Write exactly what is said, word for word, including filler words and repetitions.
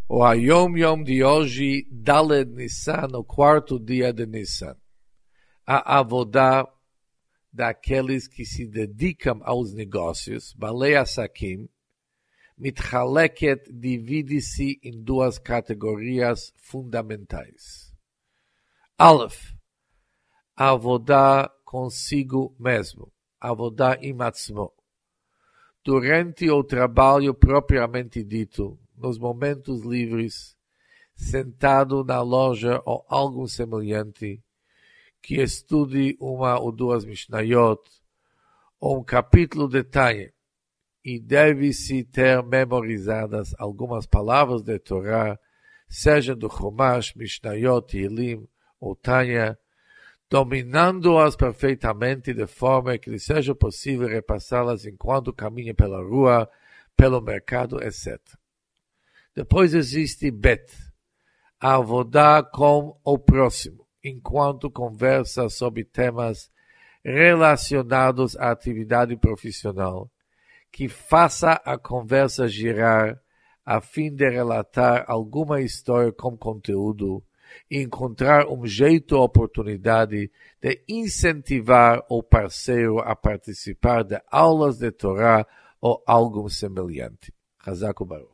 O Ayom Yom de hoje, Daled Nissan, o quarto dia de Nissan. A avodá daqueles que se dedicam aos negócios, Balei Asakim, mitchaleket, divide-se em duas categorias fundamentais. Aleph, avodá consigo mesmo, avodá imatzmo. Durante o trabalho propriamente dito, nos momentos livres, sentado na loja ou algo semelhante, que estude uma ou duas Mishnayot, ou um capítulo de Tanya, e deve-se ter memorizadas algumas palavras de Torá, seja do Chumash, Mishnayot, Tehillim ou Tanya, dominando-as perfeitamente de forma que lhe seja possível repassá-las enquanto caminha pela rua, pelo mercado, etcétera. Depois existe Bet, a avodá com o próximo, enquanto conversa sobre temas relacionados à atividade profissional, que faça a conversa girar a fim de relatar alguma história com conteúdo e encontrar um jeito ou oportunidade de incentivar o parceiro a participar de aulas de Torá ou algo semelhante. Chazak u'Baruch.